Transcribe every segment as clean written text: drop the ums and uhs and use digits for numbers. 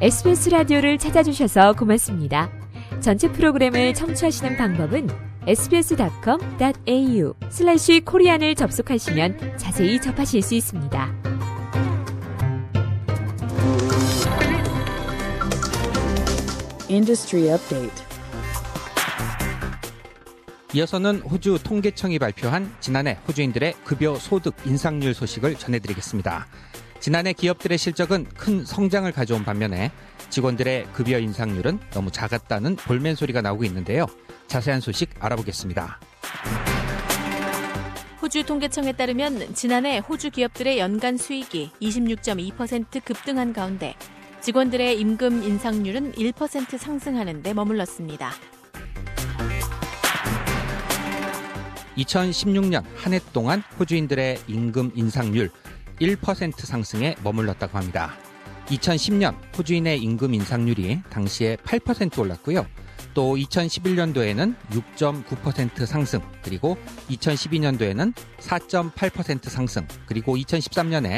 SBS 라디오를 찾아주셔서 고맙습니다. 전체 프로그램을 청취하시는 방법은 sbs.com.au/korean을 접속하시면 자세히 접하실 수 있습니다. Industry Update. 이어서는 호주 통계청이 발표한 지난해 호주인들의 급여 소득 인상률 소식을 전해드리겠습니다. 지난해 기업들의 실적은 큰 성장을 가져온 반면에 직원들의 급여 인상률은 너무 작았다는 볼멘 소리가 나오고 있는데요. 자세한 소식 알아보겠습니다. 호주 통계청에 따르면 지난해 호주 기업들의 연간 수익이 26.2% 급등한 가운데 직원들의 임금 인상률은 1% 상승하는 데 머물렀습니다. 2016년 한 해 동안 호주인들의 임금 인상률 1% 상승에 머물렀다고 합니다. 2010년 호주인의 임금 인상률이 당시에 8% 올랐고요. 또 2011년도에는 6.9% 상승, 그리고 2012년도에는 4.8% 상승, 그리고 2013년에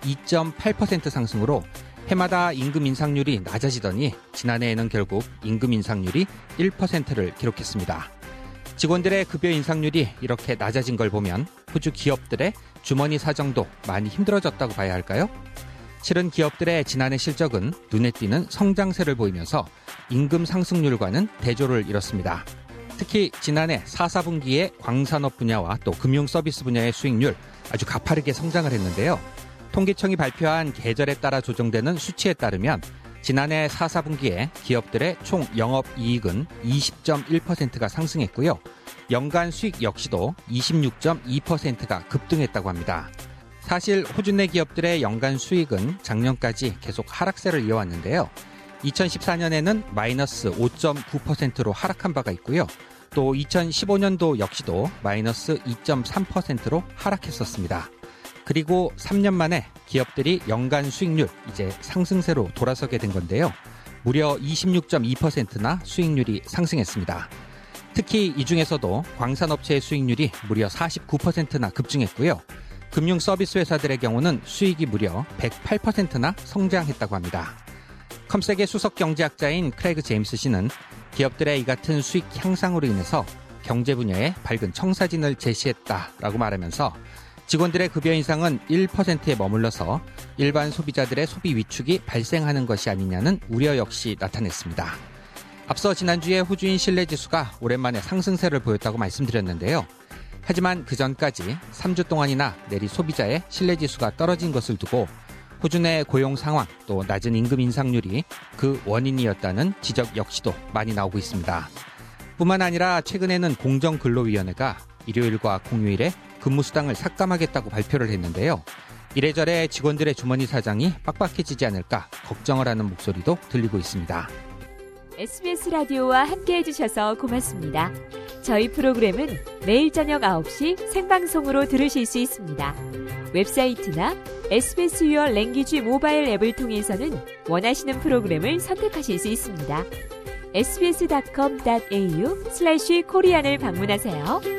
2.8% 상승으로 해마다 임금 인상률이 낮아지더니 지난해에는 결국 임금 인상률이 1%를 기록했습니다. 직원들의 급여 인상률이 이렇게 낮아진 걸 보면 호주 기업들의 주머니 사정도 많이 힘들어졌다고 봐야 할까요? 실은 기업들의 지난해 실적은 눈에 띄는 성장세를 보이면서 임금 상승률과는 대조를 이뤘습니다. 특히 지난해 4, 4분기에 광산업 분야와 또 금융 서비스 분야의 수익률 아주 가파르게 성장을 했는데요. 통계청이 발표한 계절에 따라 조정되는 수치에 따르면 지난해 4, 4분기에 기업들의 총 영업이익은 20.1%가 상승했고요. 연간 수익 역시도 26.2%가 급등했다고 합니다. 사실 호주 내 기업들의 연간 수익은 작년까지 계속 하락세를 이어왔는데요. 2014년에는 마이너스 5.9%로 하락한 바가 있고요. 또 2015년도 역시도 마이너스 2.3%로 하락했었습니다. 그리고 3년 만에 기업들이 연간 수익률 이제 상승세로 돌아서게 된 건데요. 무려 26.2%나 수익률이 상승했습니다. 특히 이 중에서도 광산업체의 수익률이 무려 49%나 급증했고요. 금융 서비스 회사들의 경우는 수익이 무려 108%나 성장했다고 합니다. 컴색의 수석 경제학자인 크레이그 제임스 씨는 기업들의 이 같은 수익 향상으로 인해서 경제 분야에 밝은 청사진을 제시했다라고 말하면서 직원들의 급여 인상은 1%에 머물러서 일반 소비자들의 소비 위축이 발생하는 것이 아니냐는 우려 역시 나타냈습니다. 앞서 지난주에 호주인 신뢰지수가 오랜만에 상승세를 보였다고 말씀드렸는데요. 하지만 그전까지 3주 동안이나 내리 소비자의 신뢰지수가 떨어진 것을 두고 호주 내 고용 상황 또 낮은 임금 인상률이 그 원인이었다는 지적 역시도 많이 나오고 있습니다. 뿐만 아니라 최근에는 공정근로위원회가 일요일과 공휴일에 근무수당을 삭감하겠다고 발표를 했는데요. 이래저래 직원들의 주머니 사정이 빡빡해지지 않을까 걱정을 하는 목소리도 들리고 있습니다. SBS 라디오와 함께해 주셔서 고맙습니다. 저희 프로그램은 매일 저녁 9시 생방송으로 들으실 수 있습니다. 웹사이트나 SBS Your Language 모바일 앱을 통해서는 원하시는 프로그램을 선택하실 수 있습니다. sbs.com.au/korean을 방문하세요.